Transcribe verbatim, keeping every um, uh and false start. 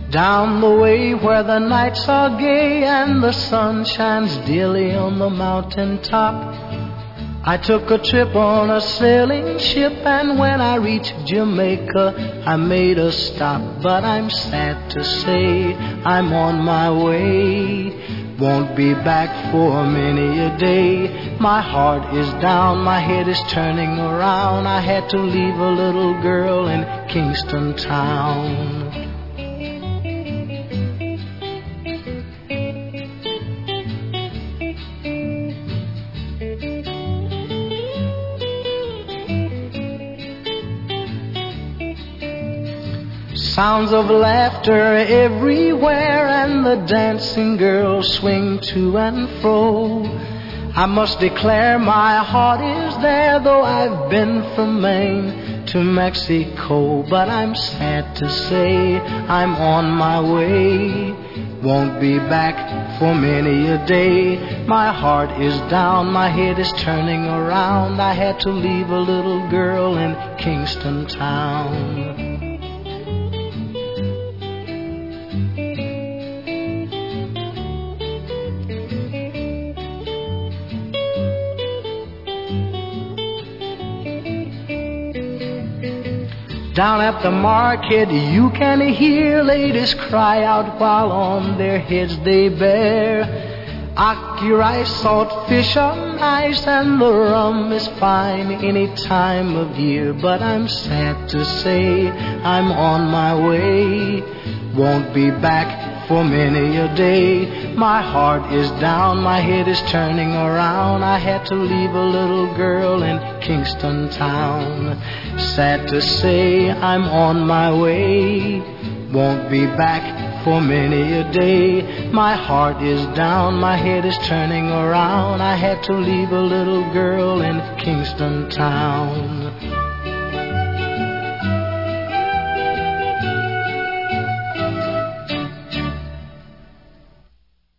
Down the way where the nights are gay and the sun shines daily on the mountain top, I took a trip on a sailing ship, and when I reached Jamaica I made a stop. But I'm sad to say I'm on my way, won't be back for many a day. My heart is down, my head is turning around. I had to leave a little girl in Kingston town. Sounds of laughter everywhere, and the dancing girls swing to and fro. I must declare my heart is there, though I've been from Maine to Mexico. But I'm sad to say I'm on my way, won't be back for many a day. My heart is down, my head is turning around. I had to leave a little girl in Kingston town. Down at the market you can hear ladies cry out while on their heads they bear ackee rice, salt fish are nice, and the rum is fine any time of year. But I'm sad to say I'm on my way, won't be back for many a day. My heart is down, my head is turning around. I had to leave a little girl in Kingston town. Sad to say I'm on my way, won't be back for many a day. My heart is down, my head is turning around. I had to leave a little girl in Kingston town.